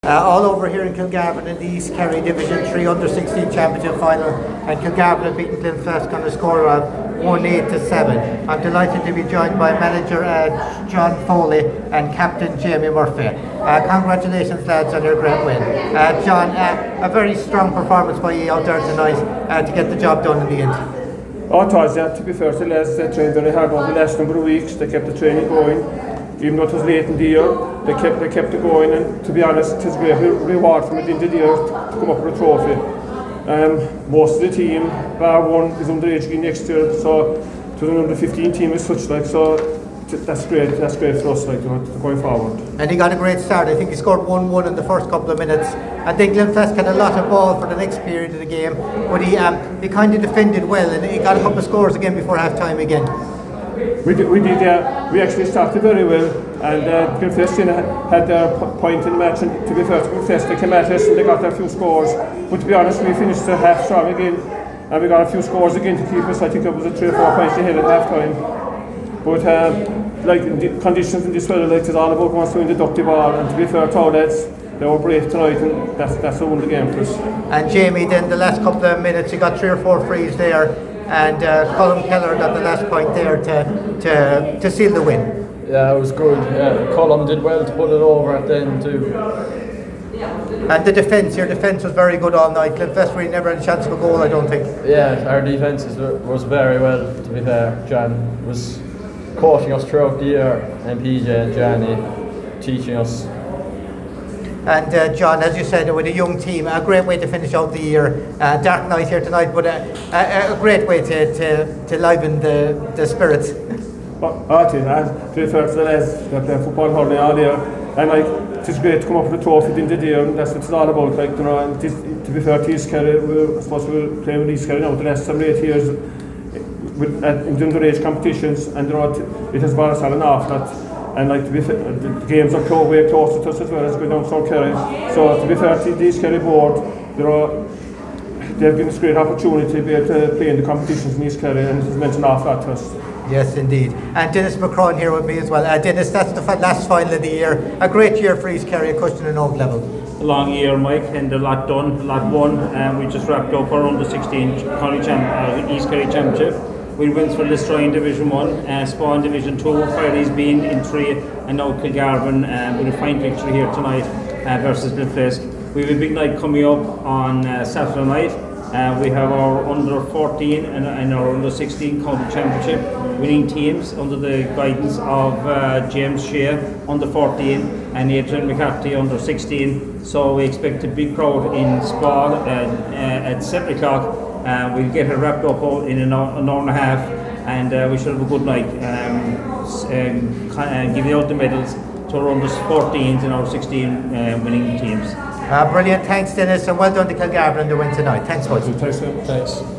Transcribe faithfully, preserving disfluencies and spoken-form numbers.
Uh, all over here in Kilgarvan in the East Kerry Division three under sixteen Championship Final, and Kilgarvan have beaten Glenflesk on a score of one eight to seven. I'm delighted to be joined by manager uh, John Foley and captain Jamie Murphy. Uh, congratulations lads on your great win. Uh, John, uh, a very strong performance by you out there tonight uh, to get the job done in the end. Oh, it was, yeah. To be fair to the lads, they trained very hard over the last number of weeks. They kept the training going. Even though it was late in the year, they kept they kept it going, and to be honest, it was a great reward from it in the year to come up with a trophy. Um, most of the team, bar one, is underage again next year, so to the under fifteen team as such, like, so that's great. That's great for us, like, going forward. And he got a great start. I think he scored one one in the first couple of minutes. I think Glenflesk had a lot of ball for the next period of the game, but he um, he kind of defended well, and he got a couple of scores again before half time again. We did, we did uh, we actually started very well, and uh, Glenflesk had their point in the match, and to be fair to Glenflesk, they came at us and they got their few scores, but to be honest, we finished the half strong again, and we got a few scores again to keep us. I think it was a three or four points ahead at half time, but um, like the conditions in this weather, like, it's all about once we deduct the ball, and to be fair to our lads, they were brave tonight, and that's that's who won the game for us. And Jamie, then the last couple of minutes, he got three or four frees there, and uh, Colin Keller got the last point there to to to seal the win. Yeah, it was good. Yeah, Colin did well to put it over at the end too. And the defence, your defence was very good all night. Glenflesk really never had a chance of a goal, I don't think. Yeah, our defence was very well, to be fair. John was coaching us throughout the year, and P J and Johnny teaching us. And uh, John, as you said, with a young team, a great way to finish out the year. Uh, dark night here tonight, but a, a, a great way to, to, to liven the, the spirits. Oh, it is. And to be fair to the lads, they're playing football hardly all year, and like, it's great to come up with a trophy in the day, and that's what it's all about. Like, you know, and this, to be fair to East Kerry, we, I suppose we were playing with East Kerry now the last seven, eight years with, uh, in the underage competitions, and you know, it, it has brought us all an awful lot. And like, to be fair, the, the games are close, way closer to us as well as going down South Kerry. So to be fair to the East Kerry board, you know, they've given us a great opportunity to be able to play in the competitions in East Kerry, and it has meant an awful lot to us. Yes, indeed. And Dennis McCrone here with me as well. Uh, Dennis, that's the last final of the year. A great year for East Kerry, a cushion and oak level. A long year, Mike, and a lot done, a lot won. Um, we just wrapped up our under sixteen County Champ, uh, East Kerry Championship. We went for Listroy in Division one, uh, Spawn Division two, Fridays being in three, and now Kilgarvan um, with a fine fixture here tonight uh, versus Glenflesk. We have a big night coming up on uh, Saturday night. Uh, we have our under fourteen and, and our under sixteen county championship winning teams under the guidance of uh, James Shea under fourteen and Adrian McCarthy under sixteen. So we expect a big crowd in Spawn uh, uh, at seven o'clock. Uh, we'll get it wrapped up in an hour, an hour and a half, and uh, we should have a good night. Um, um, uh, giving out the medals to our under fourteens and our sixteen uh, winning teams. Uh, brilliant, thanks Dennis, and well done to Kilgarvan on the win tonight. Thanks much. Thanks. Thanks.